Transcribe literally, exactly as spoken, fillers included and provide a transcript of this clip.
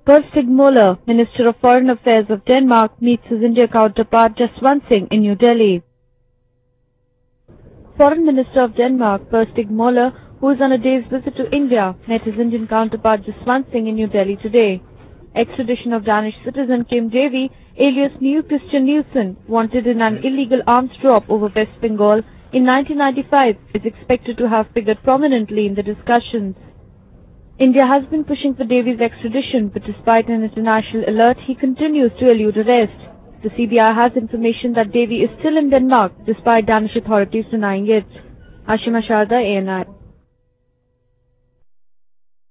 Per Stig Møller, Minister of Foreign Affairs of Denmark, meets his India counterpart Jaswant Singh in New Delhi. Foreign Minister of Denmark, Per Stig Møller, who is on a day's visit to India, met his Indian counterpart Jaswant Singh in New Delhi today. Extradition of Danish citizen Kim Davy, alias New Christian Nielsen, wanted in an illegal arms drop over West Bengal in nineteen ninety-five, is expected to have figured prominently in the discussions. India has been pushing for Davy's extradition, but despite an international alert, he continues to elude arrest. The C B I has information that Davy is still in Denmark, despite Danish authorities denying it. Ashima Sharda, A N I.